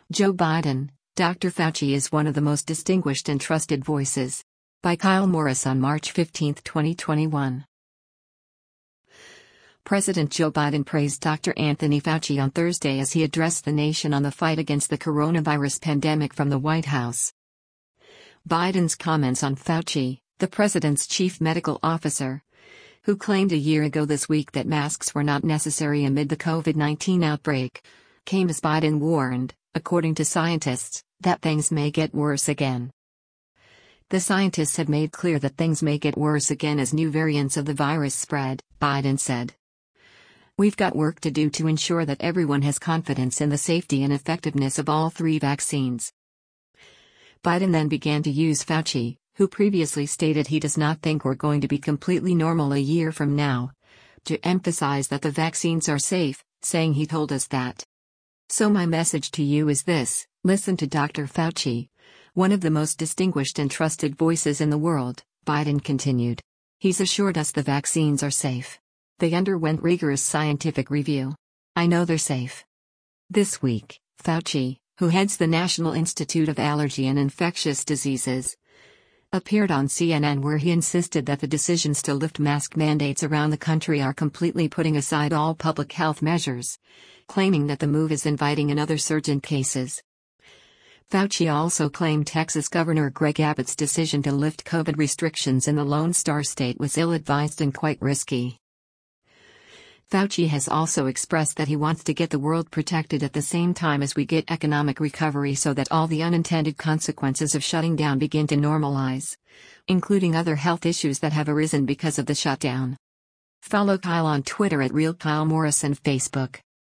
Joe Biden, Dr. Fauci is one of the most distinguished and trusted voices. By Kyle Morris on March 15, 2021. President Joe Biden praised Dr. Anthony Fauci on Thursday as he addressed the nation on the fight against the coronavirus pandemic from the White House. Biden's comments on Fauci, the president's chief medical officer, who claimed a year ago this week that masks were not necessary amid the COVID-19 outbreak, came as Biden warned, according to scientists, that things may get worse again. The scientists have made clear that things may get worse again as new variants of the virus spread, Biden said. We've got work to do to ensure that everyone has confidence in the safety and effectiveness of all three vaccines. Biden then began to use Fauci, who previously stated he does not think we're going to be completely normal a year from now, to emphasize that the vaccines are safe, saying he told us that. So my message to you is this: listen to Dr. Fauci, one of the most distinguished and trusted voices in the world, Biden continued. He's assured us the vaccines are safe. They underwent rigorous scientific review. I know they're safe. This week, Fauci, who heads the National Institute of Allergy and Infectious Diseases, appeared on CNN where he insisted that the decisions to lift mask mandates around the country are completely putting aside all public health measures, claiming that the move is inviting another surge in cases. Fauci also claimed Texas Governor Greg Abbott's decision to lift COVID restrictions in the Lone Star State was ill-advised and quite risky. Fauci has also expressed that he wants to get the world protected at the same time as we get economic recovery so that all the unintended consequences of shutting down begin to normalize, including other health issues that have arisen because of the shutdown. Follow Kyle on Twitter @RealKyleMorris and Facebook.